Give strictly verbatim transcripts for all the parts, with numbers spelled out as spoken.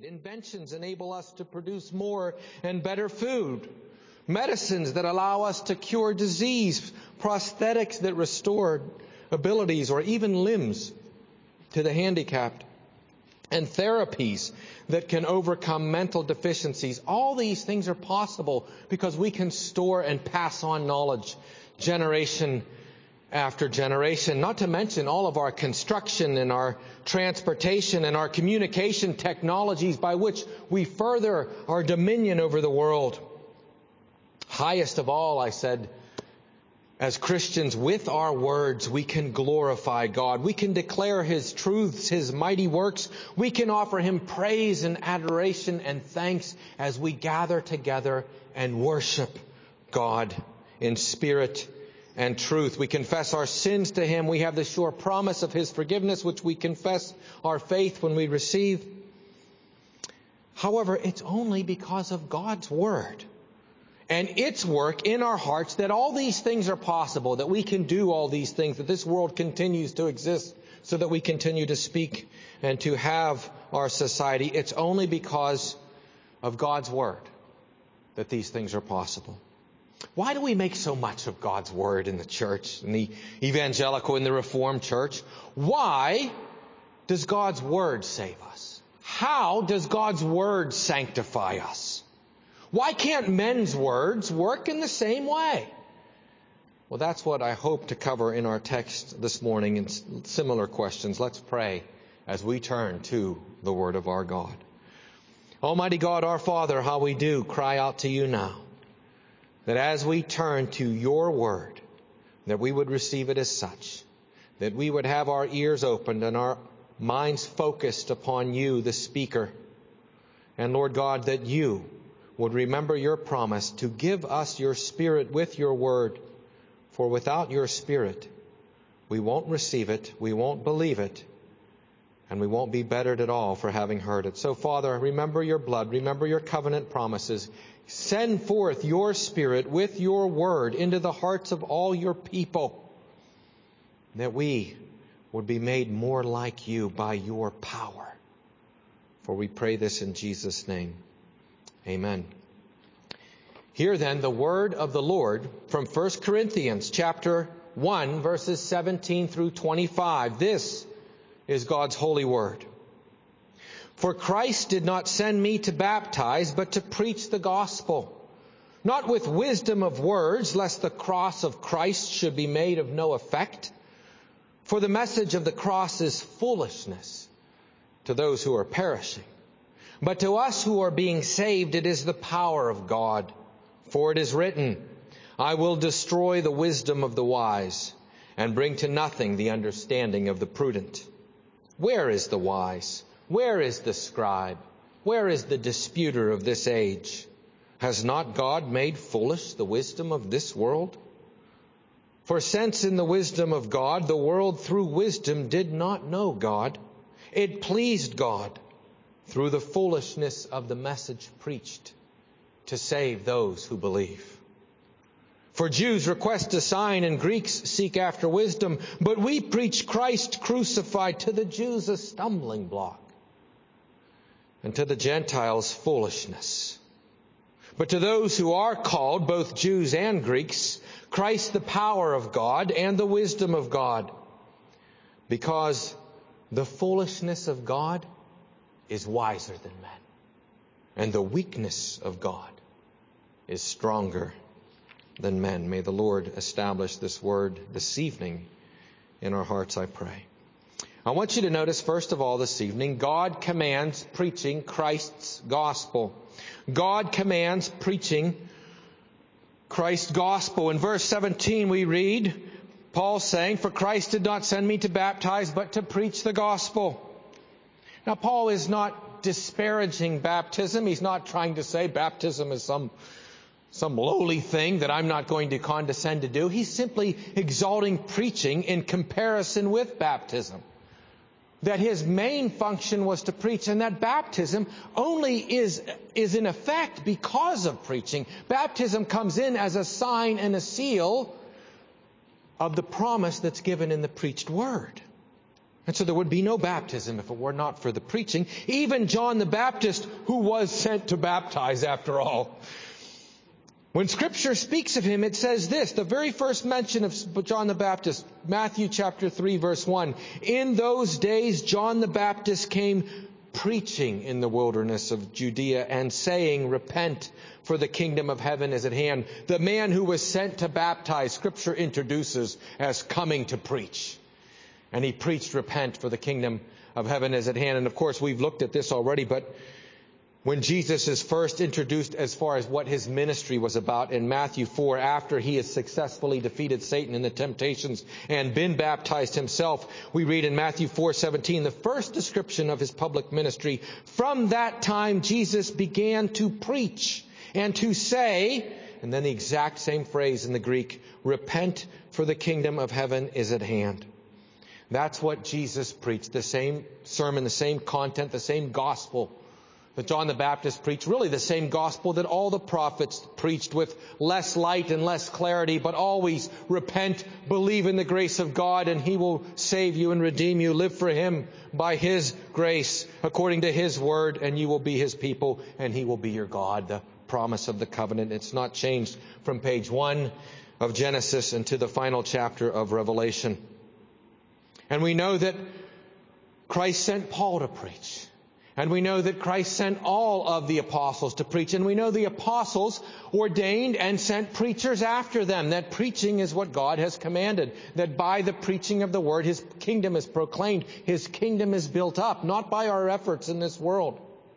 made. Inventions enable us to produce more and better food. Medicines that allow us to cure disease. Prosthetics that restore abilities or even limbs to the handicapped. And therapies that can overcome mental deficiencies. All these things are possible because we can store and pass on knowledge generation after generation. Not to mention all of our construction and our transportation and our communication technologies by which we further our dominion over the world. Highest of all, I said, as Christians, with our words, we can glorify God. We can declare His truths, His mighty works. We can offer Him praise and adoration and thanks as we gather together and worship God in spirit and truth. We confess our sins to Him. We have the sure promise of His forgiveness, which we confess our faith when we receive. However, it's only because of God's Word and its work in our hearts that all these things are possible, that we can do all these things, that this world continues to exist, so that we continue to speak and to have our society. It's only because of God's Word that these things are possible. Why do we make so much of God's Word in the church, in the evangelical, in the Reformed church? Why does God's Word save us? How does God's Word sanctify us? Why can't men's words work in the same way? Well, that's what I hope to cover in our text this morning in similar questions. Let's pray as we turn to the Word of our God. Almighty God, our Father, how we do cry out to You now, that as we turn to Your Word, that we would receive it as such, that we would have our ears opened and our minds focused upon You, the speaker. And Lord God, that You would remember Your promise to give us Your Spirit with Your Word. For without Your Spirit, we won't receive it, we won't believe it, and we won't be bettered at all for having heard it. So, Father, remember Your blood, remember Your covenant promises. Send forth Your Spirit with Your Word into the hearts of all Your people, that we would be made more like You by Your power. For we pray this in Jesus' name. Amen. Hear then the word of the Lord from First Corinthians chapter one, verses seventeen through twenty-five. This is God's holy word. For Christ did not send me to baptize, but to preach the gospel, not with wisdom of words, lest the cross of Christ should be made of no effect. For the message of the cross is foolishness to those who are perishing. But to us who are being saved, it is the power of God. For it is written, I will destroy the wisdom of the wise and bring to nothing the understanding of the prudent. Where is the wise? Where is the scribe? Where is the disputer of this age? Has not God made foolish the wisdom of this world? For since in the wisdom of God, the world through wisdom did not know God, it pleased God through the foolishness of the message preached to save those who believe. For Jews request a sign and Greeks seek after wisdom, but we preach Christ crucified, to the Jews a stumbling block, and to the Gentiles foolishness. But to those who are called, both Jews and Greeks, Christ the power of God and the wisdom of God, because the foolishness of God is wiser than men, and the weakness of God is stronger than men. May the Lord establish this word this evening in our hearts, I pray. I want you to notice, first of all, this evening, God commands preaching Christ's gospel. God commands preaching Christ's gospel. In verse seventeen we read, Paul saying, for Christ did not send me to baptize, but to preach the gospel. Now, Paul is not disparaging baptism. He's not trying to say baptism is some, some lowly thing that I'm not going to condescend to do. He's simply exalting preaching in comparison with baptism. That his main function was to preach, and that baptism only is, is in effect because of preaching. Baptism comes in as a sign and a seal of the promise that's given in the preached word. And so there would be no baptism if it were not for the preaching. Even John the Baptist, who was sent to baptize after all. When Scripture speaks of him, it says this, the very first mention of John the Baptist, Matthew chapter three, verse one. In those days, John the Baptist came preaching in the wilderness of Judea and saying, repent, for the kingdom of heaven is at hand. The man who was sent to baptize, Scripture introduces as coming to preach. And he preached, repent, for the kingdom of heaven is at hand. And of course, we've looked at this already, but when Jesus is first introduced as far as what his ministry was about in Matthew four, after he has successfully defeated Satan in the temptations and been baptized himself, we read in Matthew four seventeen, the first description of his public ministry. From that time, Jesus began to preach and to say, and then the exact same phrase in the Greek, repent, for the kingdom of heaven is at hand. That's what Jesus preached, the same sermon, the same content, the same gospel that John the Baptist preached, really the same gospel that all the prophets preached, with less light and less clarity, but always repent, believe in the grace of God, and He will save you and redeem you. Live for Him by His grace, according to His word, and you will be His people, and He will be your God. The promise of the covenant. It's not changed from page one of Genesis into the final chapter of Revelation. And we know that Christ sent Paul to preach. And we know that Christ sent all of the apostles to preach. And we know the apostles ordained and sent preachers after them. That preaching is what God has commanded. That by the preaching of the word, His kingdom is proclaimed. His kingdom is built up, not by our efforts in this world,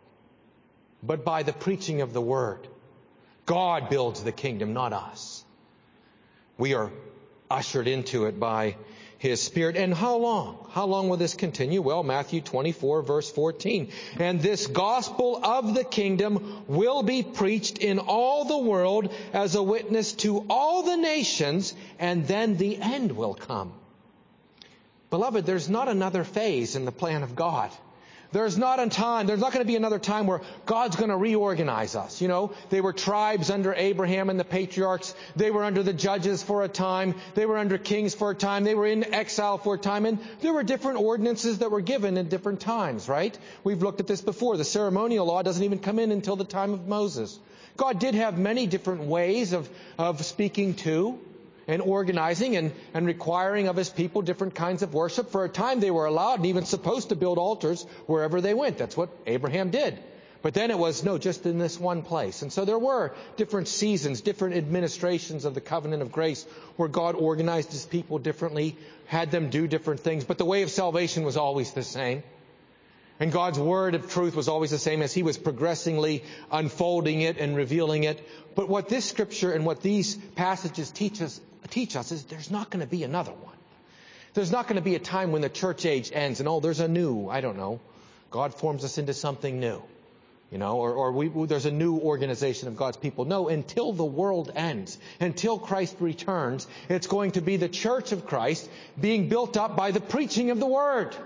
but by the preaching of the word. God builds the kingdom, not us. We are ushered into it by His Spirit. And how long? How long will this continue? Well, Matthew twenty-four, verse fourteen. And this gospel of the kingdom will be preached in all the world as a witness to all the nations, and then the end will come. Beloved, there's not another phase in the plan of God. There's not a time, there's not going to be another time where God's going to reorganize us. You know, they were tribes under Abraham and the patriarchs. They were under the judges for a time. They were under kings for a time. They were in exile for a time. And there were different ordinances that were given at different times, right? We've looked at this before. The ceremonial law doesn't even come in until the time of Moses. God did have many different ways of, of speaking to and organizing and, and requiring of His people different kinds of worship. For a time they were allowed and even supposed to build altars wherever they went. That's what Abraham did. But then it was, no, just in this one place. And so there were different seasons, different administrations of the covenant of grace where God organized His people differently, had them do different things. But the way of salvation was always the same. And God's word of truth was always the same as He was progressively unfolding it and revealing it. But what this scripture and what these passages teach us, teach us is there's not going to be another one. There's not going to be a time when the church age ends and, oh, there's a new, I don't know, God forms us into something new. You know, or, or we, there's a new organization of God's people. No, until the world ends, until Christ returns, it's going to be the church of Christ being built up by the preaching of the word.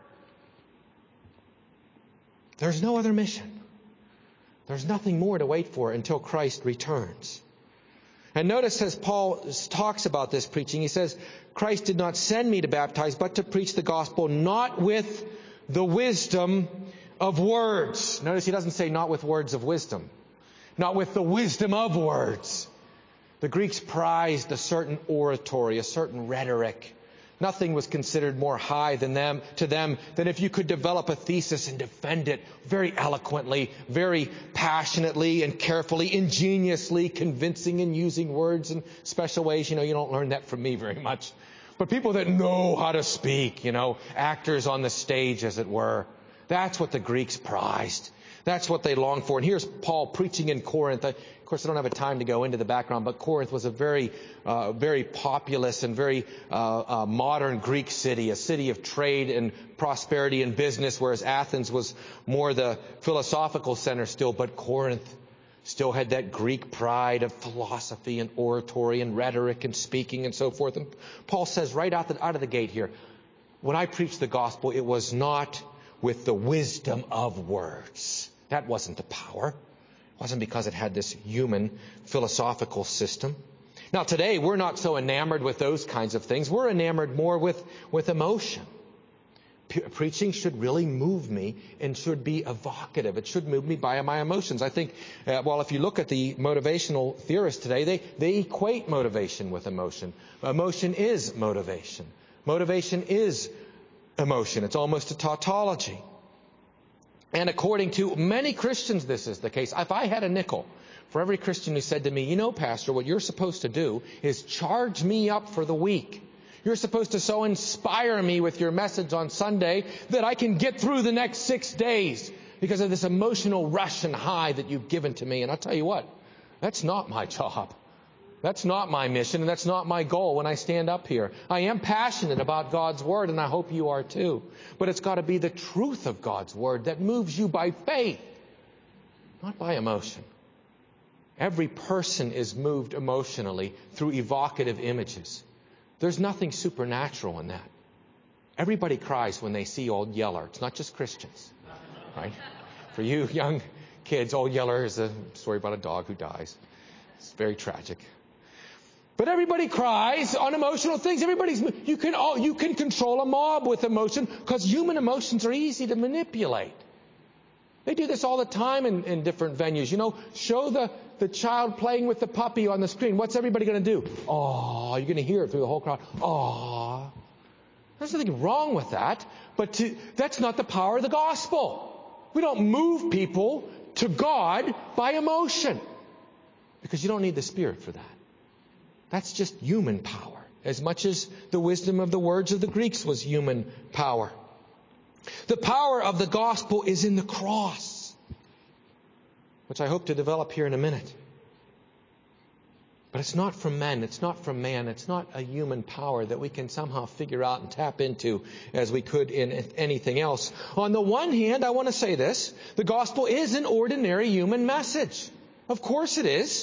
There's no other mission. There's nothing more to wait for until Christ returns. And notice as Paul talks about this preaching, he says, Christ did not send me to baptize, but to preach the gospel, not with the wisdom of words. Notice he doesn't say not with words of wisdom. Not with the wisdom of words. The Greeks prized a certain oratory, a certain rhetoric. Nothing was considered more high than them to them than if you could develop a thesis and defend it very eloquently, very passionately and carefully, ingeniously, convincing and using words in special ways. You know, you don't learn that from me very much. But people that know how to speak, you know, actors on the stage, as it were, that's what the Greeks prized. That's what they longed for. And here's Paul preaching in Corinth. Of course, I don't have a time to go into the background, but Corinth was a very, uh, very populous and very uh, uh, modern Greek city, a city of trade and prosperity and business, whereas Athens was more the philosophical center still. But Corinth still had that Greek pride of philosophy and oratory and rhetoric and speaking and so forth. And Paul says right out, the, out of the gate here, when I preached the gospel, it was not with the wisdom of words. That wasn't the power. It wasn't because it had this human philosophical system. Now today, we're not so enamored with those kinds of things. We're enamored more with, with emotion. P- preaching should really move me and should be evocative. It should move me by my emotions. I think, uh, well, if you look at the motivational theorists today, they, they equate motivation with emotion. Emotion is motivation. Motivation is emotion. It's almost a tautology. And according to many Christians, this is the case. If I had a nickel for every Christian who said to me, you know, Pastor, what you're supposed to do is charge me up for the week. You're supposed to so inspire me with your message on Sunday that I can get through the next six days because of this emotional rush and high that you've given to me. And I'll tell you what, that's not my job. That's not my mission, and that's not my goal when I stand up here. I am passionate about God's Word, and I hope you are too. But it's got to be the truth of God's Word that moves you by faith, not by emotion. Every person is moved emotionally through evocative images. There's nothing supernatural in that. Everybody cries when they see Old Yeller. It's not just Christians, right? For you young kids, Old Yeller is a story about a dog who dies. It's very tragic. But everybody cries on emotional things. Everybody's you can all you can control a mob with emotion because human emotions are easy to manipulate. They do this all the time in, in different venues. You know, show the, the child playing with the puppy on the screen. What's everybody going to do? Oh, you're going to hear it through the whole crowd. Oh, there's nothing wrong with that. But to, that's not the power of the gospel. We don't move people to God by emotion because you don't need the Spirit for that. That's just human power, as much as the wisdom of the words of the Greeks was human power. The power of the gospel is in the cross, which I hope to develop here in a minute. But it's not from men, it's not from man, it's not a human power that we can somehow figure out and tap into as we could in anything else. On the one hand, I want to say this, the gospel is an ordinary human message. Of course it is.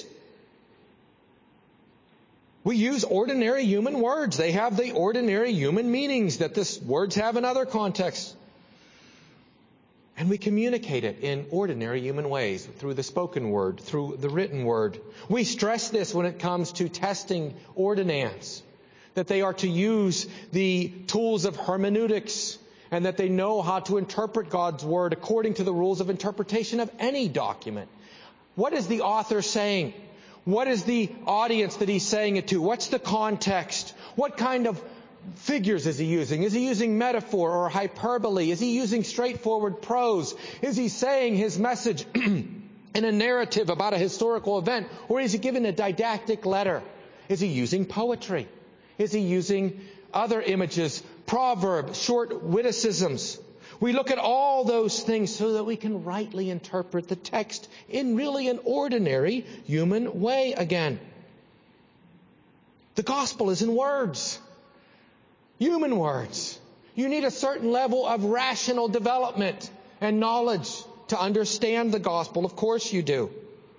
We use ordinary human words. They have the ordinary human meanings that these words have in other contexts. And we communicate it in ordinary human ways, through the spoken word, through the written word. We stress this when it comes to testing ordinands, that they are to use the tools of hermeneutics, and that they know how to interpret God's word according to the rules of interpretation of any document. What is the author saying? What is the audience that he's saying it to? What's the context? What kind of figures is he using? Is he using metaphor or hyperbole? Is he using straightforward prose? Is he saying his message in a narrative about a historical event? Or is he giving a didactic letter? Is he using poetry? Is he using other images, proverbs, short witticisms? We look at all those things so that we can rightly interpret the text in really an ordinary human way again. The gospel is in words. Human words. You need a certain level of rational development and knowledge to understand the gospel. Of course you do.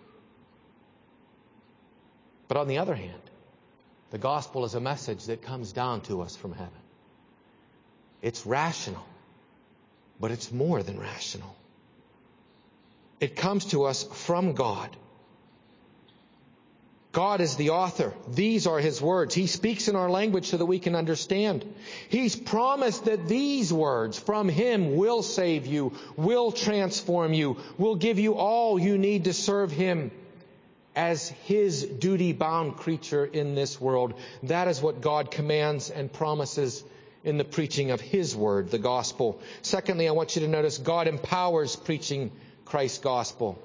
But on the other hand, the gospel is a message that comes down to us from heaven. It's rational, but it's more than rational. It comes to us from God. God is the author. These are His words. He speaks in our language so that we can understand. He's promised that these words from Him will save you, will transform you, will give you all you need to serve Him as His duty-bound creature in this world. That is what God commands and promises in the preaching of His word, the gospel. Secondly, I want you to notice God empowers preaching Christ's gospel.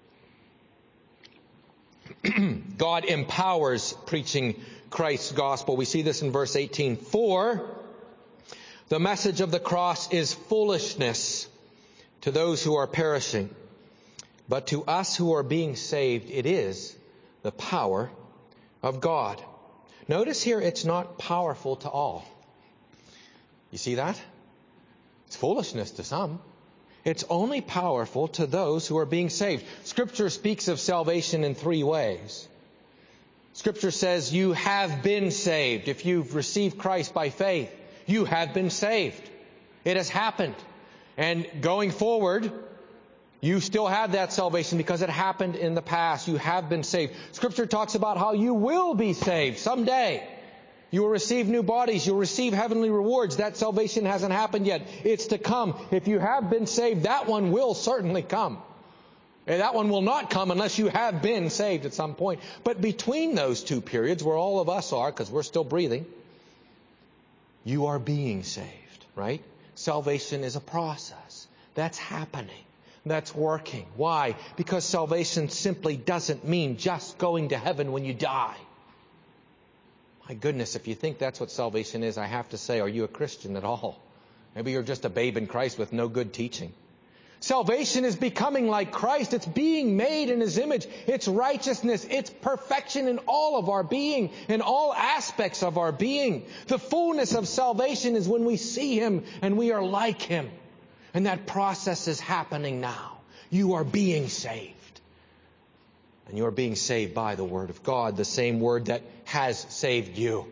God empowers preaching Christ's gospel. We see this in verse eighteen. For the message of the cross is foolishness to those who are perishing, but to us who are being saved, it is the power of God. Notice here, it's not powerful to all. You see that? It's foolishness to some. It's only powerful to those who are being saved. Scripture speaks of salvation in three ways. Scripture says you have been saved. If you've received Christ by faith, you have been saved. It has happened. And going forward, you still have that salvation because it happened in the past. You have been saved. Scripture talks about how you will be saved someday. You will receive new bodies. You'll receive heavenly rewards. That salvation hasn't happened yet. It's to come. If you have been saved, that one will certainly come. And that one will not come unless you have been saved at some point. But between those two periods, where all of us are, because we're still breathing, you are being saved, right? Salvation is a process. That's happening. That's working. Why? Because salvation simply doesn't mean just going to heaven when you die. My goodness, if you think that's what salvation is, I have to say, are you a Christian at all? Maybe you're just a babe in Christ with no good teaching. Salvation is becoming like Christ. It's being made in His image. It's righteousness. It's perfection in all of our being, in all aspects of our being. The fullness of salvation is when we see Him and we are like Him. And that process is happening now. You are being saved. And you are being saved by the Word of God, the same Word that has saved you.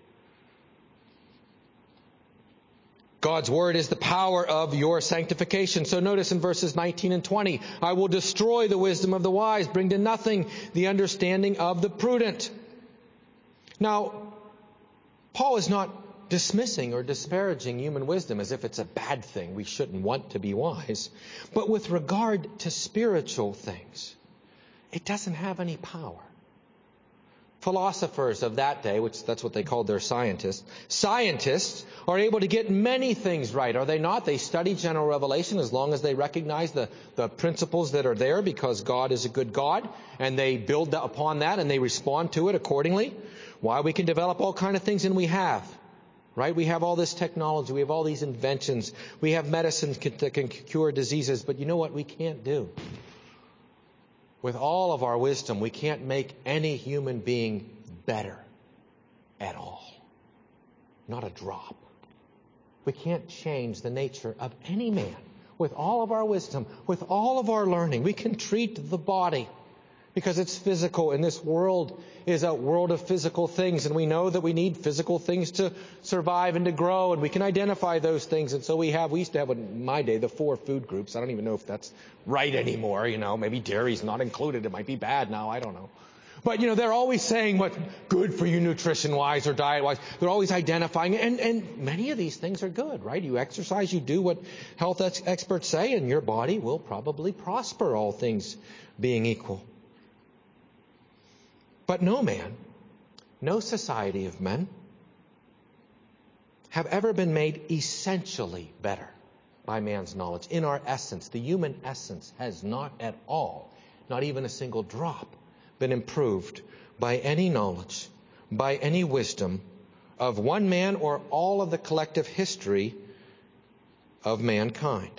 God's Word is the power of your sanctification. So notice in verses nineteen and twenty, I will destroy the wisdom of the wise, bring to nothing the understanding of the prudent. Now, Paul is not dismissing or disparaging human wisdom as if it's a bad thing. We shouldn't want to be wise. But with regard to spiritual things, it doesn't have any power. Philosophers of that day, which that's what they called their scientists, scientists are able to get many things right, are they not? They study general revelation as long as they recognize the, the principles that are there, because God is a good God, and they build upon that and they respond to it accordingly. Why? We can develop all kinds of things, and we have. Right? We have all this technology. We have all these inventions. We have medicines that can cure diseases. But you know what we can't do? With all of our wisdom, we can't make any human being better at all. Not a drop. We can't change the nature of any man. With all of our wisdom, with all of our learning, we can treat the body because it's physical, and this world is a world of physical things, and we know that we need physical things to survive and to grow, and we can identify those things. And so we have, we used to have in my day the four food groups. I don't even know if that's right anymore, you know, maybe dairy's not included. It might be bad now, I don't know. But, you know, they're always saying what's good for you nutrition-wise or diet-wise. They're always identifying, and, and many of these things are good, right? You exercise, you do what health ex- experts say, and your body will probably prosper, all things being equal. But no man, no society of men have ever been made essentially better by man's knowledge. In our essence, the human essence has not at all, not even a single drop, been improved by any knowledge, by any wisdom of one man or all of the collective history of mankind.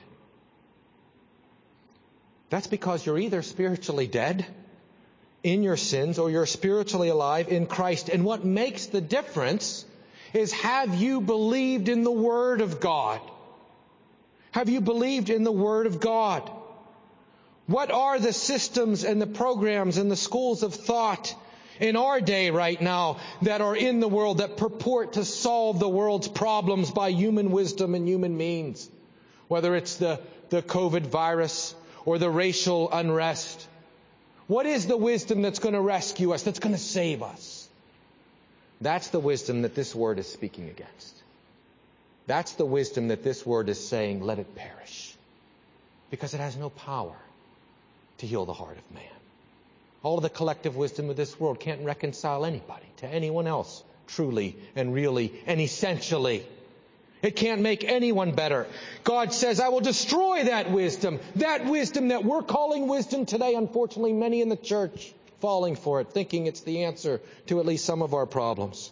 That's because you're either spiritually dead in your sins, or you're spiritually alive in Christ. And what makes the difference is, have you believed in the Word of God? Have you believed in the Word of God? What are the systems and the programs and the schools of thought in our day right now that are in the world that purport to solve the world's problems by human wisdom and human means? Whether it's the, the COVID virus or the racial unrest. What is the wisdom that's going to rescue us, that's going to save us? That's the wisdom that this Word is speaking against. That's the wisdom that this Word is saying, let it perish. Because it has no power to heal the heart of man. All of the collective wisdom of this world can't reconcile anybody to anyone else, truly and really and essentially. It can't make anyone better. God says, I will destroy that wisdom. That wisdom that we're calling wisdom today. Unfortunately, many in the church falling for it, thinking it's the answer to at least some of our problems.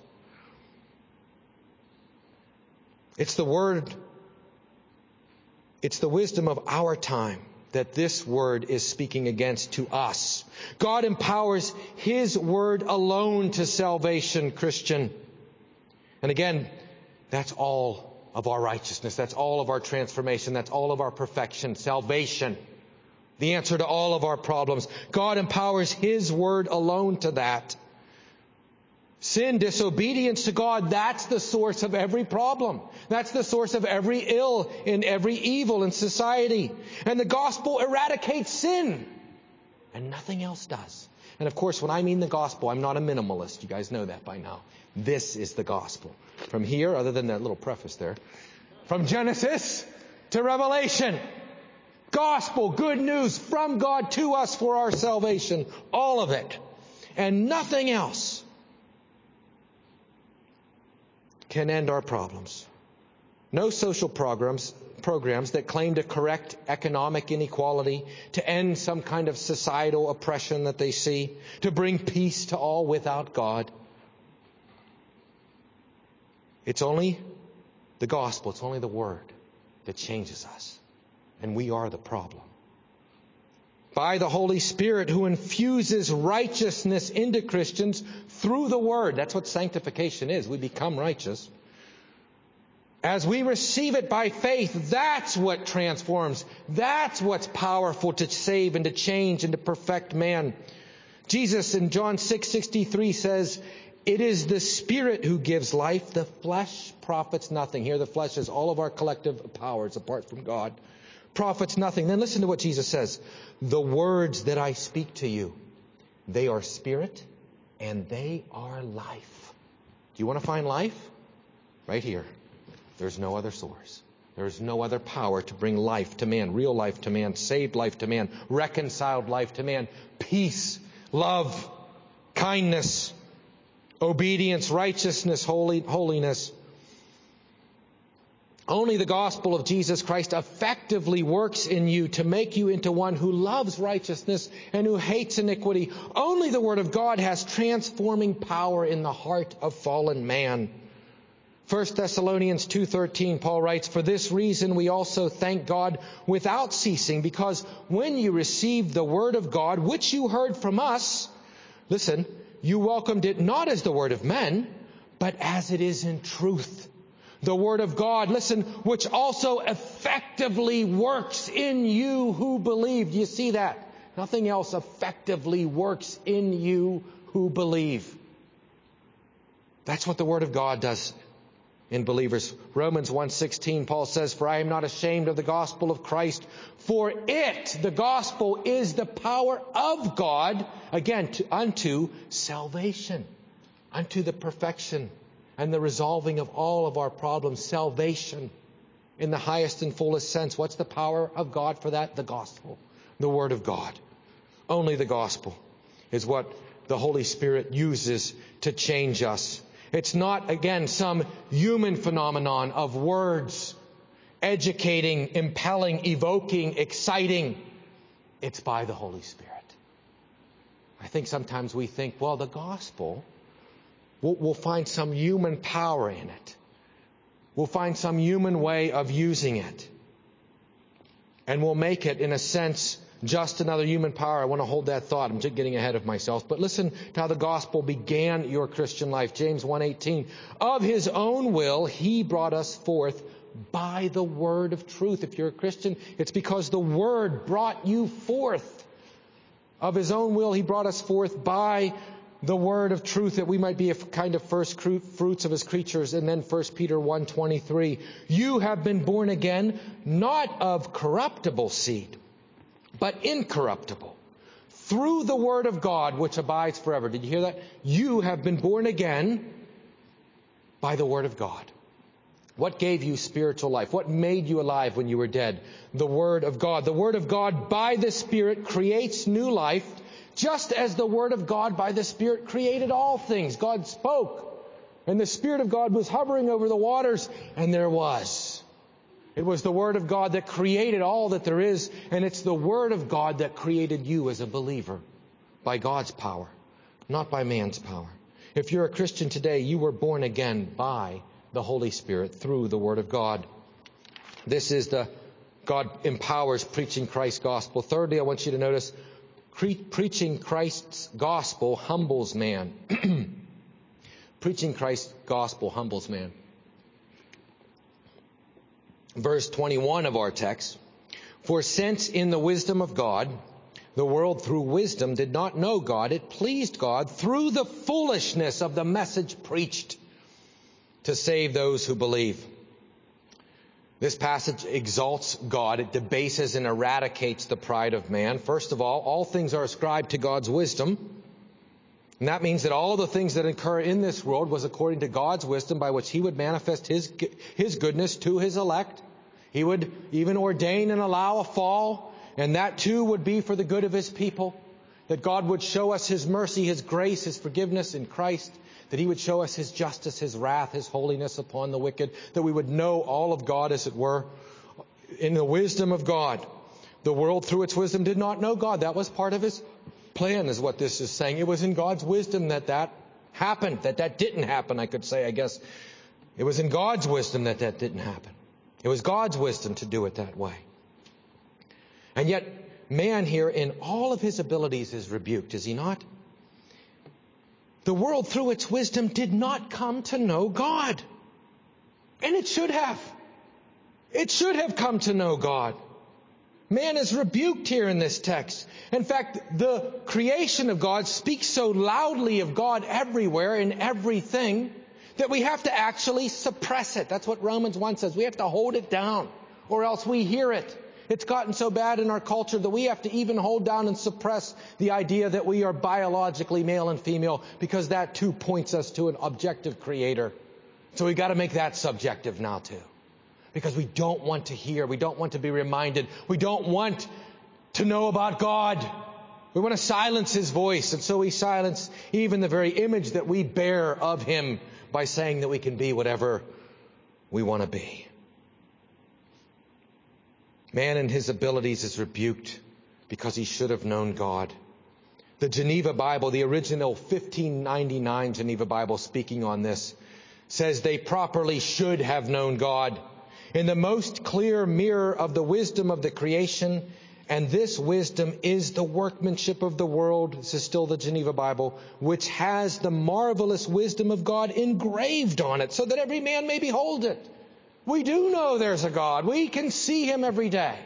It's the word, it's the wisdom of our time that this Word is speaking against to us. God empowers His Word alone to salvation, Christian. And again, that's all of our righteousness. That's all of our transformation. That's all of our perfection. Salvation. The answer to all of our problems. God empowers His Word alone to that. Sin, disobedience to God, that's the source of every problem. That's the source of every ill and every evil in society. And the gospel eradicates sin. And nothing else does. And of course, when I mean the gospel, I'm not a minimalist. You guys know that by now. This is the gospel. From here, other than that little preface there, from Genesis to Revelation, gospel, good news from God to us for our salvation. All of it. And nothing else can end our problems. No social programs programs that claim to correct economic inequality, to end some kind of societal oppression that they see, to bring peace to all without God. It's only the gospel, it's only the word that changes us. And we are the problem. By the Holy Spirit who infuses righteousness into Christians through the word. That's what sanctification is. We become righteous. As we receive it by faith, that's what transforms. That's what's powerful to save and to change and to perfect man. Jesus in John six sixty-three says, it is the Spirit who gives life. The flesh profits nothing. Here the flesh is all of our collective powers apart from God. Profits nothing. Then listen to what Jesus says. The words that I speak to you, they are spirit and they are life. Do you want to find life? Right here. There's no other source. There's no other power to bring life to man, real life to man, saved life to man, reconciled life to man, peace, love, kindness, obedience, righteousness, holy, holiness. Only the gospel of Jesus Christ effectively works in you to make you into one who loves righteousness and who hates iniquity. Only the Word of God has transforming power in the heart of fallen man. First Thessalonians two thirteen, Paul writes, for this reason we also thank God without ceasing, because when you received the word of God, which you heard from us, listen, you welcomed it not as the word of men, but as it is in truth. The word of God, listen, which also effectively works in you who believe. Do you see that? Nothing else effectively works in you who believe. That's what the word of God does in believers. Romans one sixteen, Paul says, for I am not ashamed of the gospel of Christ, for it, the gospel, is the power of God, again, to, unto salvation, unto the perfection and the resolving of all of our problems. Salvation in the highest and fullest sense. What's the power of God for that? The gospel, the word of God. Only the gospel is what the Holy Spirit uses to change us. It's not, again, some human phenomenon of words, educating, impelling, evoking, exciting. It's by the Holy Spirit. I think sometimes we think, well, the gospel, we'll, we'll find some human power in it. We'll find some human way of using it. And we'll make it, in a sense, just another human power. I want to hold that thought. I'm just getting ahead of myself. But listen to how the gospel began your Christian life. James one eighteen. Of his own will, he brought us forth by the word of truth. If you're a Christian, it's because the word brought you forth. Of his own will, he brought us forth by the word of truth, that we might be a kind of first fruits of his creatures. And then First Peter one twenty-three. You have been born again, not of corruptible seed, but incorruptible, through the word of God, which abides forever. Did you hear that? You have been born again by the word of God. What gave you spiritual life? What made you alive when you were dead? The word of God. The word of God by the Spirit creates new life, just as the word of God by the Spirit created all things. God spoke, and the Spirit of God was hovering over the waters, and there was. It was the Word of God that created all that there is, and it's the Word of God that created you as a believer by God's power, not by man's power. If you're a Christian today, you were born again by the Holy Spirit through the Word of God. This is the God empowers preaching Christ's gospel. Thirdly, I want you to notice pre- preaching Christ's gospel humbles man. Preaching Christ's gospel humbles man. Verse twenty-one of our text, for since in the wisdom of God, the world through wisdom did not know God, it pleased God through the foolishness of the message preached to save those who believe. This passage exalts God. It debases and eradicates the pride of man. First of all, all things are ascribed to God's wisdom. And that means that all the things that occur in this world was according to God's wisdom by which He would manifest His, His goodness to His elect. He would even ordain and allow a fall, and that too would be for the good of His people. That God would show us His mercy, His grace, His forgiveness in Christ. That He would show us His justice, His wrath, His holiness upon the wicked. That we would know all of God, as it were, in the wisdom of God. The world, through its wisdom, did not know God. That was part of His plan, is what this is saying. It was in God's wisdom that that happened, that that didn't happen, I could say, I guess. It was in God's wisdom that that didn't happen. It was God's wisdom to do it that way. And yet, man here, in all of his abilities, is rebuked, is he not? The world, through its wisdom, did not come to know God. And it should have. It should have come to know God. Man is rebuked here in this text. In fact, the creation of God speaks so loudly of God everywhere in everything that we have to actually suppress it. That's what Romans one says. We have to hold it down, or else we hear it. It's gotten so bad in our culture that we have to even hold down and suppress the idea that we are biologically male and female, because that too points us to an objective creator. So we've got to make that subjective now too. Because we don't want to hear, we don't want to be reminded, we don't want to know about God. We want to silence His voice, and so we silence even the very image that we bear of Him by saying that we can be whatever we want to be. Man in his abilities is rebuked because he should have known God. The Geneva Bible, the original fifteen ninety-nine Geneva Bible, speaking on this, says they properly should have known God in the most clear mirror of the wisdom of the creation, and this wisdom is the workmanship of the world, this is still the Geneva Bible, which has the marvelous wisdom of God engraved on it, so that every man may behold it. We do know there's a God. We can see Him every day.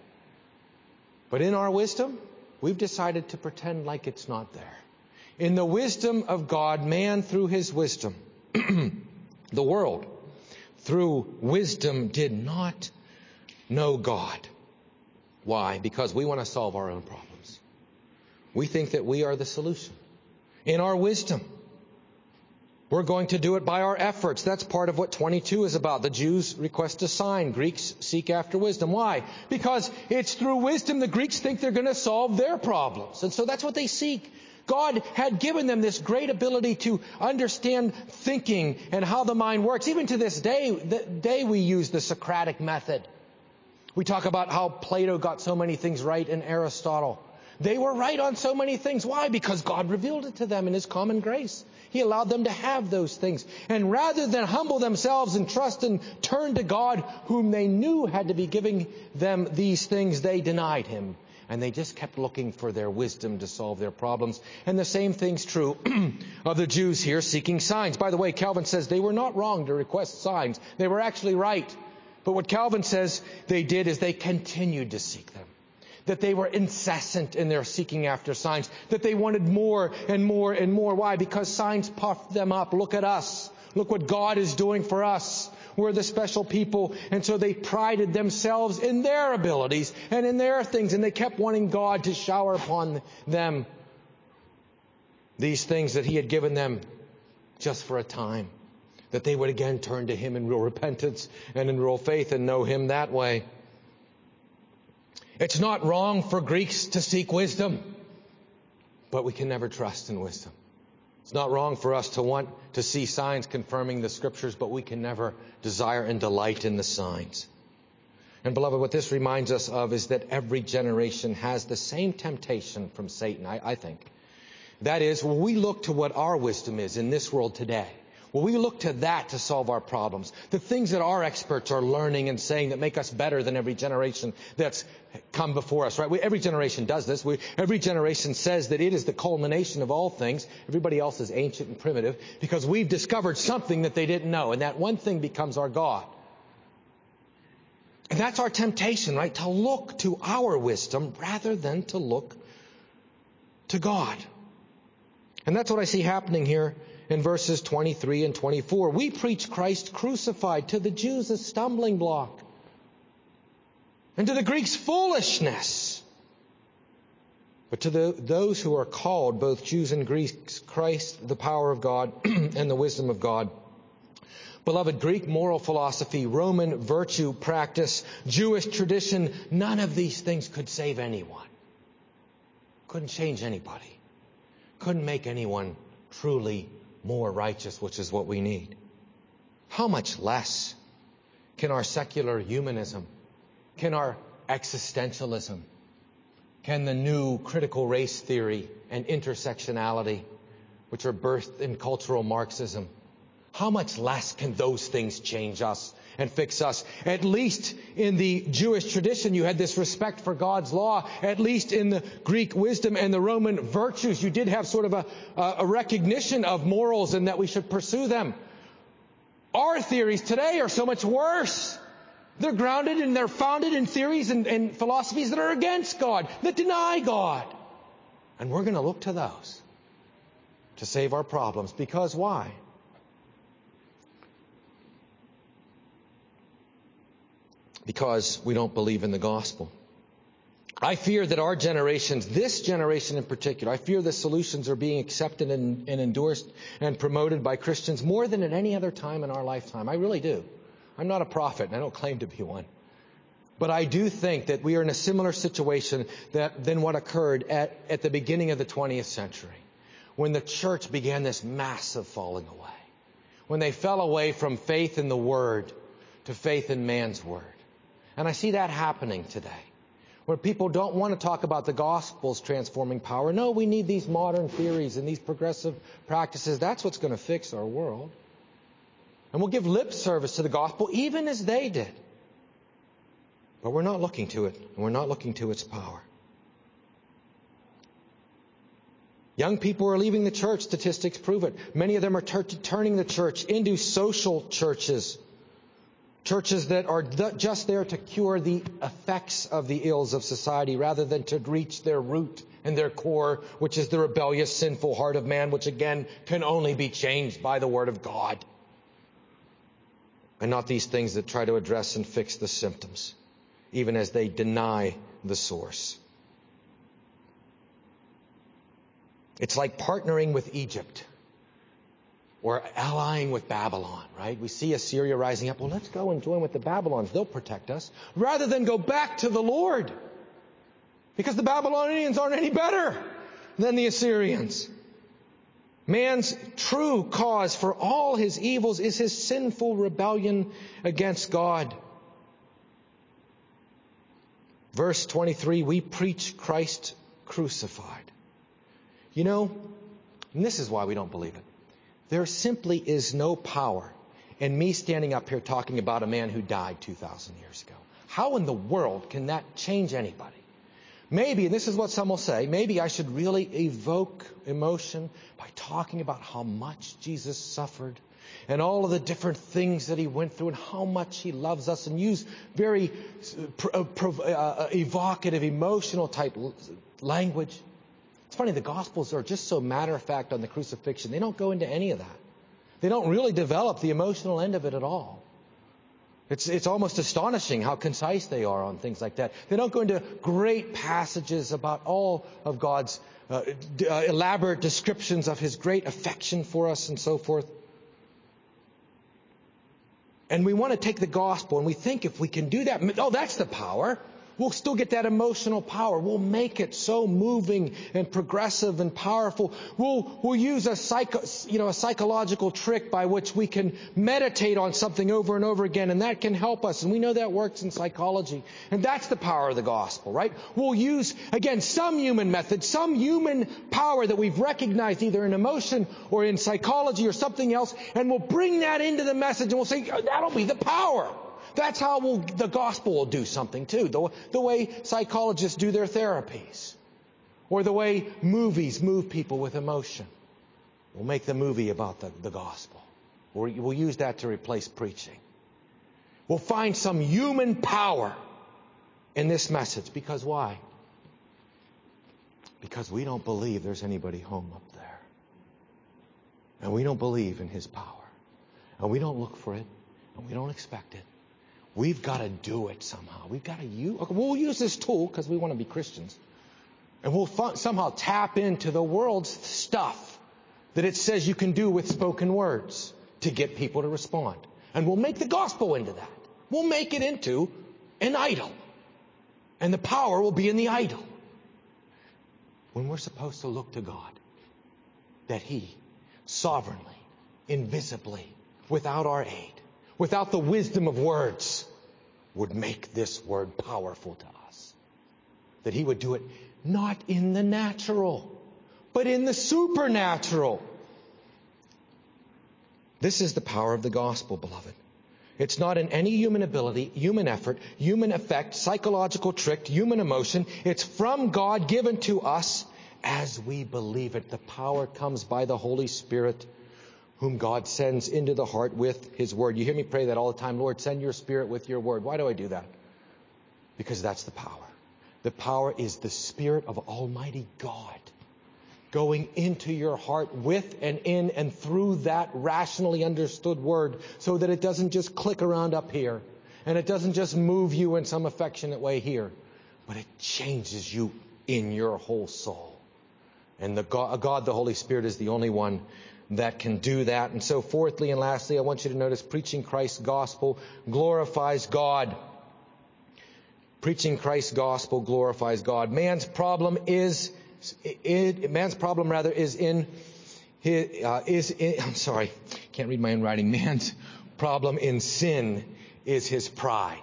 But in our wisdom, we've decided to pretend like it's not there. In the wisdom of God, man through his wisdom, the world through wisdom did not know God. Why? Because we want to solve our own problems. We think that we are the solution. In our wisdom, we're going to do it by our efforts. That's part of what twenty-two is about. The Jews request a sign. Greeks seek after wisdom. Why? Because it's through wisdom the Greeks think they're going to solve their problems. And so that's what they seek. God had given them this great ability to understand thinking and how the mind works. Even to this day, the day we use the Socratic method. We talk about how Plato got so many things right and Aristotle. They were right on so many things. Why? Because God revealed it to them in His common grace. He allowed them to have those things. And rather than humble themselves and trust and turn to God, whom they knew had to be giving them these things, they denied Him. And they just kept looking for their wisdom to solve their problems. And the same thing's true of the Jews here seeking signs. By the way, Calvin says they were not wrong to request signs. They were actually right. But what Calvin says they did is they continued to seek them. That they were incessant in their seeking after signs. That they wanted more and more and more. Why? Because signs puffed them up. Look at us. Look what God is doing for us. We're the special people. And so they prided themselves in their abilities and in their things. And they kept wanting God to shower upon them these things that He had given them just for a time. That they would again turn to Him in real repentance and in real faith and know Him that way. It's not wrong for Greeks to seek wisdom, but we can never trust in wisdom. It's not wrong for us to want to see signs confirming the Scriptures, but we can never desire and delight in the signs. And beloved, what this reminds us of is that every generation has the same temptation from Satan, I, I think. That is, when we look to what our wisdom is in this world today, well, we look to that to solve our problems. The things that our experts are learning and saying that make us better than every generation that's come before us, right? We, every generation does this. We, every generation says that it is the culmination of all things. Everybody else is ancient and primitive because we've discovered something that they didn't know, and that one thing becomes our God. And that's our temptation, right? To look to our wisdom rather than to look to God. And that's what I see happening here in verses twenty-three and twenty-four. We preach Christ crucified, to the Jews a stumbling block, and to the Greeks foolishness. But to the, those who are called, both Jews and Greeks, Christ, the power of God and the wisdom of God. Beloved, Greek moral philosophy, Roman virtue practice, Jewish tradition, none of these things could save anyone. Couldn't change anybody. Couldn't make anyone truly more righteous, which is what we need. How much less can our secular humanism, can our existentialism, can the new critical race theory and intersectionality, which are birthed in cultural Marxism, how much less can those things change us and fix us? At least in the Jewish tradition, you had this respect for God's law. At least in the Greek wisdom and the Roman virtues, you did have sort of a, a recognition of morals and that we should pursue them. Our theories today are so much worse. They're grounded and they're founded in theories and, and philosophies that are against God, that deny God. And we're going to look to those to save our problems. Because why? Because we don't believe in the gospel. I fear that our generations, this generation in particular, I fear the solutions are being accepted and, and endorsed and promoted by Christians more than at any other time in our lifetime. I really do. I'm not a prophet, and I don't claim to be one. But I do think that we are in a similar situation that, than what occurred at, at the beginning of the twentieth century, when the church began this massive falling away, when they fell away from faith in the Word to faith in man's word. And I see that happening today, where people don't want to talk about the gospel's transforming power. No, we need these modern theories and these progressive practices. That's what's going to fix our world. And we'll give lip service to the gospel, even as they did. But we're not looking to it, and we're not looking to its power. Young people are leaving the church. Statistics prove it. Many of them are tur- turning the church into social churches. Churches that are th- just there to cure the effects of the ills of society rather than to reach their root and their core, which is the rebellious, sinful heart of man, which again can only be changed by the Word of God. And not these things that try to address and fix the symptoms, even as they deny the source. It's like partnering with Egypt or allying with Babylon, right? We see Assyria rising up. Well, let's go and join with the Babylons. They'll protect us. Rather than go back to the Lord. Because the Babylonians aren't any better than the Assyrians. Man's true cause for all his evils is his sinful rebellion against God. Verse twenty-three, we preach Christ crucified. You know, and this is why we don't believe it. There simply is no power in me standing up here talking about a man who died two thousand years ago. How in the world can that change anybody? Maybe, and this is what some will say, maybe I should really evoke emotion by talking about how much Jesus suffered and all of the different things that he went through and how much he loves us, and use very uh, uh, evocative, emotional type language. It's funny, the Gospels are just so matter-of-fact on the crucifixion. They don't go into any of that. They don't really develop the emotional end of it at all. It's, it's almost astonishing how concise they are on things like that. They don't go into great passages about all of God's uh, d- uh, elaborate descriptions of His great affection for us and so forth. And we want to take the gospel and we think if we can do that, oh, that's the power. We'll still get that emotional power. We'll make it so moving and progressive and powerful. We'll, we'll use a psycho, you know, a psychological trick by which we can meditate on something over and over again, and that can help us. And we know that works in psychology. And that's the power of the gospel, right? We'll use, again, some human method, some human power that we've recognized either in emotion or in psychology or something else, and we'll bring that into the message and we'll say, that'll be the power. That's how we'll, the gospel will do something too. The, the way psychologists do their therapies. Or the way movies move people with emotion. We'll make the movie about the, the gospel. Or we'll use that to replace preaching. We'll find some human power in this message. Because why? Because we don't believe there's anybody home up there. And we don't believe in His power. And we don't look for it. And we don't expect it. We've got to do it somehow. We've got to use, okay, we'll use this tool because we want to be Christians. And we'll fu- somehow tap into the world's stuff that it says you can do with spoken words to get people to respond. And we'll make the gospel into that. We'll make it into an idol. And the power will be in the idol. When we're supposed to look to God, that He sovereignly, invisibly, without our aid, without the wisdom of words, would make this word powerful to us. That He would do it not in the natural, but in the supernatural. This is the power of the gospel, beloved. It's not in any human ability, human effort, human effect, psychological trick, human emotion. It's from God, given to us as we believe it. The power comes by the Holy Spirit, whom God sends into the heart with His word. You hear me pray that all the time. Lord, send your Spirit with your word. Why do I do that? Because that's the power. The power is the Spirit of Almighty God going into your heart with and in and through that rationally understood word, so that it doesn't just click around up here and it doesn't just move you in some affectionate way here, but it changes you in your whole soul. And the God, God, the Holy Spirit, is the only one that can do that. And so fourthly and lastly, I want you to notice preaching Christ's gospel glorifies God. Preaching Christ's gospel glorifies God. Man's problem is It, man's problem, rather, is in his, uh, is in, I'm sorry, can't read my own writing. Man's problem in sin is his pride.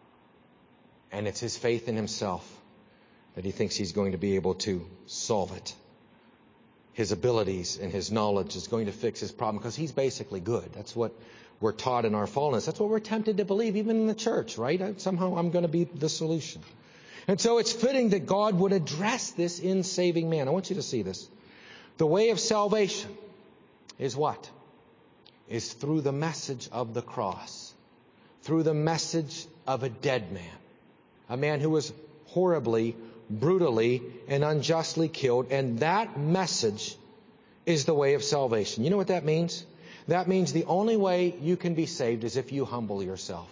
And it's his faith in himself that he thinks he's going to be able to solve it. His abilities and his knowledge is going to fix his problem because he's basically good. That's what we're taught in our fallenness. That's what we're tempted to believe, even in the church, right? I, somehow I'm going to be the solution. And so it's fitting that God would address this in saving man. I want you to see this. The way of salvation is what? Is through the message of the cross. Through the message of a dead man. A man who was horribly, brutally, and unjustly killed. And that message is the way of salvation. You know what that means? That means the only way you can be saved is if you humble yourself.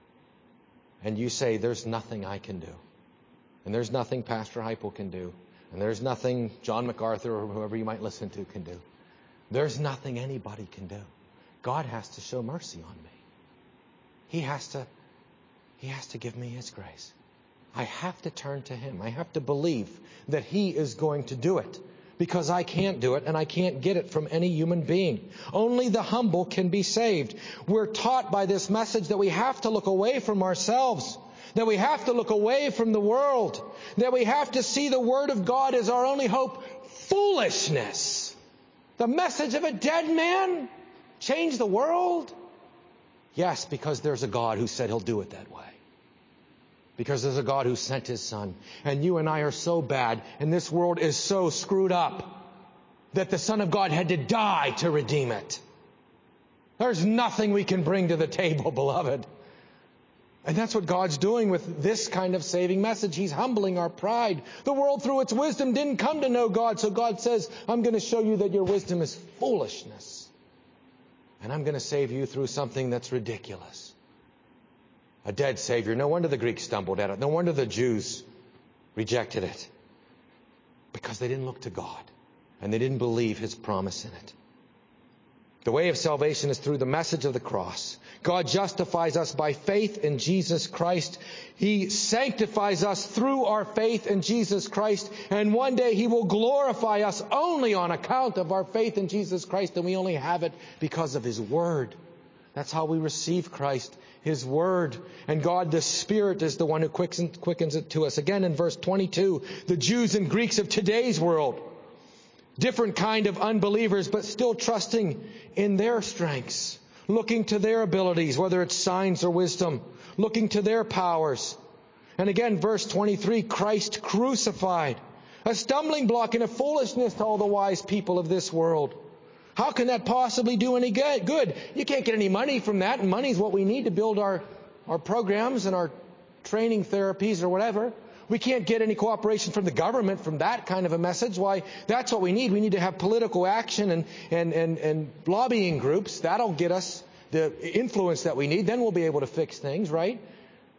And you say, there's nothing I can do. And there's nothing Pastor Heipel can do. And there's nothing John MacArthur or whoever you might listen to can do. There's nothing anybody can do. God has to show mercy on me. He has to, He has to give me His grace. I have to turn to Him. I have to believe that He is going to do it. Because I can't do it and I can't get it from any human being. Only the humble can be saved. We're taught by this message that we have to look away from ourselves. That we have to look away from the world. That we have to see the Word of God as our only hope. Foolishness. The message of a dead man change the world? Yes, because there's a God who said He'll do it that way. Because there's a God who sent His Son. And you and I are so bad, and this world is so screwed up, that the Son of God had to die to redeem it. There's nothing we can bring to the table, beloved. And that's what God's doing with this kind of saving message. He's humbling our pride. The world, through its wisdom, didn't come to know God. So God says, I'm going to show you that your wisdom is foolishness. And I'm going to save you through something that's ridiculous. A dead Savior. No wonder the Greeks stumbled at it. No wonder the Jews rejected it. Because they didn't look to God. And they didn't believe His promise in it. The way of salvation is through the message of the cross. God justifies us by faith in Jesus Christ. He sanctifies us through our faith in Jesus Christ. And one day He will glorify us only on account of our faith in Jesus Christ. And we only have it because of His Word. That's how we receive Christ, His Word. And God, the Spirit, is the one who quickens, quickens it to us. Again, in verse twenty-two, the Jews and Greeks of today's world, different kind of unbelievers, but still trusting in their strengths, looking to their abilities, whether it's signs or wisdom, looking to their powers. And again, verse twenty-three, Christ crucified, a stumbling block and a foolishness to all the wise people of this world. How can that possibly do any good? You can't get any money from that, and money is what we need to build our, our programs and our training therapies or whatever. We can't get any cooperation from the government from that kind of a message. Why? That's what we need. We need to have political action and, and, and, and lobbying groups. That'll get us the influence that we need. Then we'll be able to fix things, right?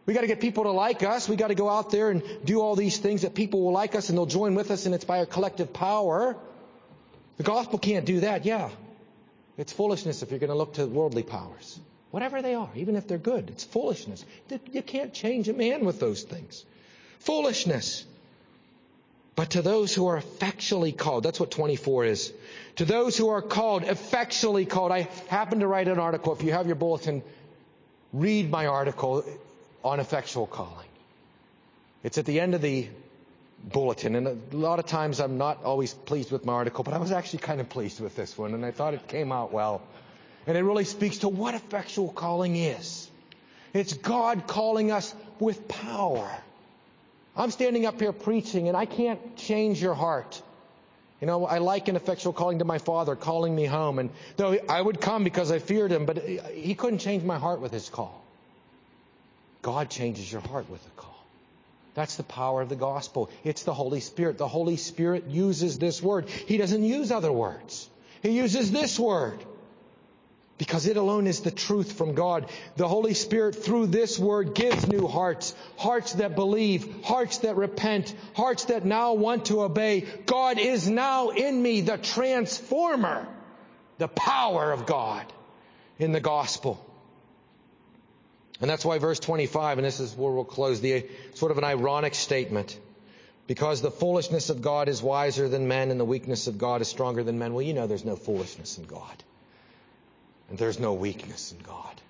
We got to get people to like us. We got to go out there and do all these things that people will like us and they'll join with us, and it's by our collective power. The gospel can't do that. Yeah. It's foolishness if you're going to look to worldly powers. Whatever they are, even if they're good. It's foolishness. You can't change a man with those things. Foolishness. But to those who are effectually called, that's what twenty-four is. To those who are called, effectually called. I happened to write an article. If you have your bulletin, read my article on effectual calling. It's at the end of the bulletin. And a lot of times I'm not always pleased with my article, but I was actually kind of pleased with this one. And I thought it came out well. And it really speaks to what effectual calling is. It's God calling us with power. I'm standing up here preaching, and I can't change your heart. You know, I liken effectual calling to my father calling me home. And though I would come because I feared him, but he couldn't change my heart with his call. God changes your heart with a call. That's the power of the gospel. It's the Holy Spirit. The Holy Spirit uses this word. He doesn't use other words. He uses this word. Because it alone is the truth from God. The Holy Spirit, through this word, gives new hearts. Hearts that believe. Hearts that repent. Hearts that now want to obey. God is now in me, the transformer. The power of God in the gospel. And that's why verse twenty-five, and this is where we'll close, the sort of an ironic statement. Because the foolishness of God is wiser than men, and the weakness of God is stronger than men. Well, you know there's no foolishness in God. And there's no weakness in God.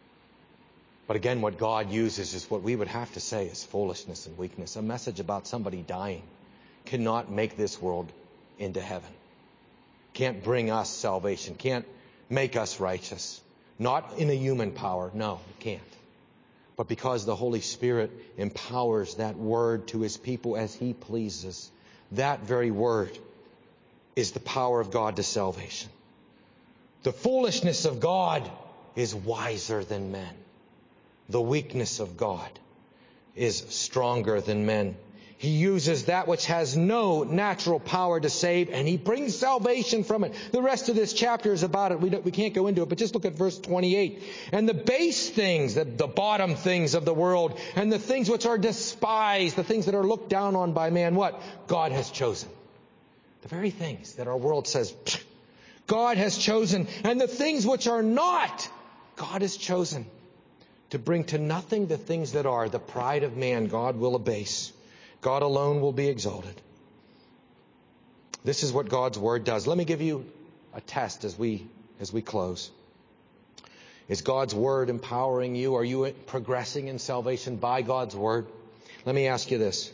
But again, what God uses is what we would have to say is foolishness and weakness. A message about somebody dying cannot make this world into heaven. Can't bring us salvation. Can't make us righteous. Not in a human power. No, it can't. But because the Holy Spirit empowers that word to His people as He pleases, that very word is the power of God to salvation. The foolishness of God is wiser than men. The weakness of God is stronger than men. He uses that which has no natural power to save, and He brings salvation from it. The rest of this chapter is about it. We, don't, we can't go into it, but just look at verse twenty-eight. And the base things, the, the bottom things of the world, and the things which are despised, the things that are looked down on by man, what? God has chosen. The very things that our world says, God has chosen. And the things which are not, God has chosen. To bring to nothing the things that are. The pride of man, God will abase. God alone will be exalted. This is what God's Word does. Let me give you a test as we, as we close. Is God's Word empowering you? Are you progressing in salvation by God's Word? Let me ask you this.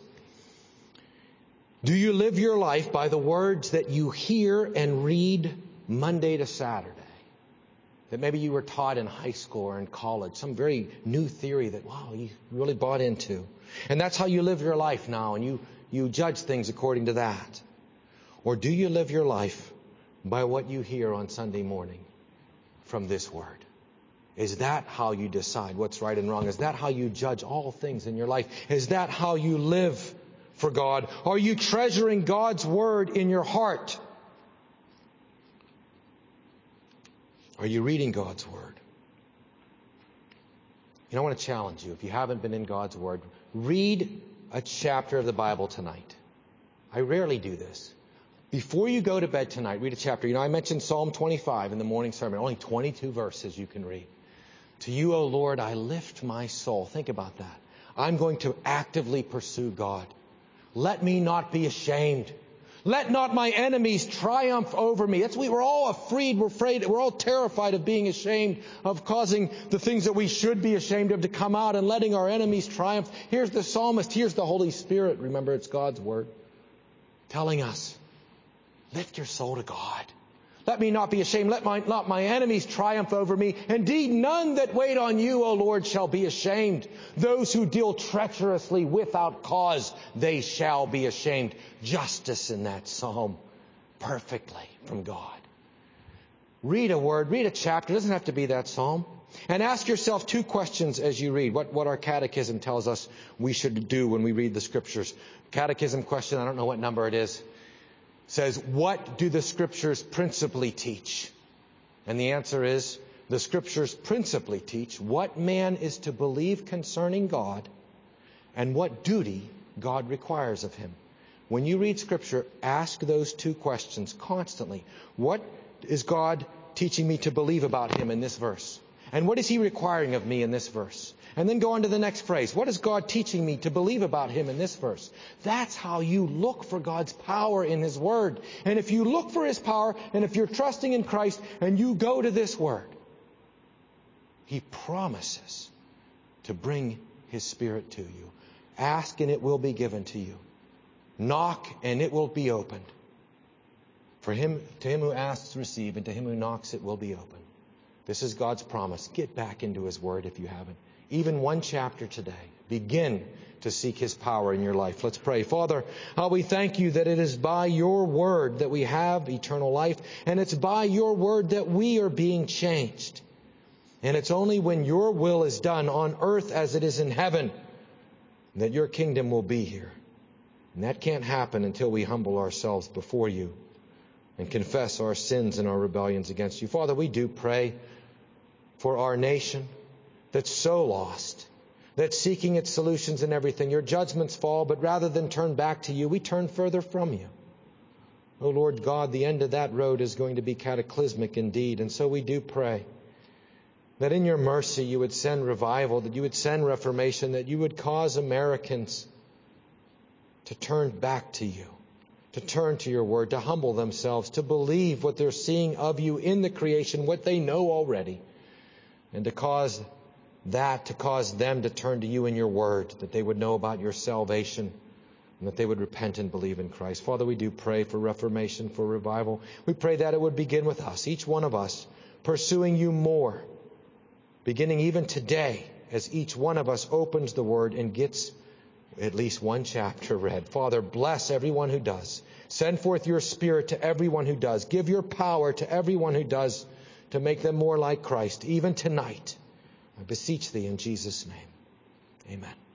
Do you live your life by the words that you hear and read Monday to Saturday? That maybe you were taught in high school or in college, some very new theory that, wow, you really bought into. And that's how you live your life now, and you, you judge things according to that. Or do you live your life by what you hear on Sunday morning from this Word? Is that how you decide what's right and wrong? Is that how you judge all things in your life? Is that how you live for God? Are you treasuring God's Word in your heart? Are you reading God's Word? You know, I want to challenge you. If you haven't been in God's Word, read a chapter of the Bible tonight. I rarely do this. Before you go to bed tonight, read a chapter. You know, I mentioned Psalm twenty-five in the morning sermon. Only twenty-two verses you can read. To you, O Lord, I lift my soul. Think about that. I'm going to actively pursue God. Let me not be ashamed. Let not my enemies triumph over me. That's we we're all afraid. We're afraid. We're all terrified of being ashamed, of causing the things that we should be ashamed of to come out and letting our enemies triumph. Here's the psalmist. Here's the Holy Spirit. Remember, it's God's Word telling us, lift your soul to God. Let me not be ashamed. Let my, not my enemies triumph over me. Indeed, none that wait on you, O Lord, shall be ashamed. Those who deal treacherously without cause, they shall be ashamed. Justice in that psalm, perfectly from God. Read a word, read a chapter. It doesn't have to be that psalm. And ask yourself two questions as you read. What, what our catechism tells us we should do when we read the Scriptures. Catechism question, I don't know what number it is. Says, what do the Scriptures principally teach? And the answer is, The Scriptures principally teach what man is to believe concerning God and what duty God requires of him. When you read Scripture, ask those two questions constantly. What is God teaching me to believe about Him in this verse? And what is He requiring of me in this verse? And then go on to the next phrase. What is God teaching me to believe about Him in this verse? That's how you look for God's power in His Word. And if you look for His power, and if you're trusting in Christ, and you go to this Word, He promises to bring His Spirit to you. Ask and it will be given to you. Knock and it will be opened. For him, to him who asks, receive, and to him who knocks, it will be opened. This is God's promise. Get back into His Word if you haven't. Even one chapter today. Begin to seek His power in your life. Let's pray. Father, uh, we thank You that it is by Your Word that we have eternal life, and it's by Your Word that we are being changed. And it's only when Your will is done on earth as it is in heaven that Your kingdom will be here. And that can't happen until we humble ourselves before You and confess our sins and our rebellions against You. Father, we do pray for our nation that's so lost, that's seeking its solutions in everything. Your judgments fall, but rather than turn back to You, we turn further from You. Oh Lord God, the end of that road is going to be cataclysmic indeed. And so we do pray that in Your mercy You would send revival, that You would send reformation, that You would cause Americans to turn back to You, to turn to Your Word, to humble themselves, to believe what they're seeing of You in the creation, what they know already, and to cause that, to cause them to turn to You in Your Word, that they would know about Your salvation, and that they would repent and believe in Christ. Father, we do pray for reformation, for revival. We pray that it would begin with us, each one of us, pursuing You more, beginning even today, as each one of us opens the Word and gets at least one chapter read. Father, bless everyone who does. Send forth Your Spirit to everyone who does. Give Your power to everyone who does, to make them more like Christ, even tonight. I beseech Thee in Jesus' name. Amen.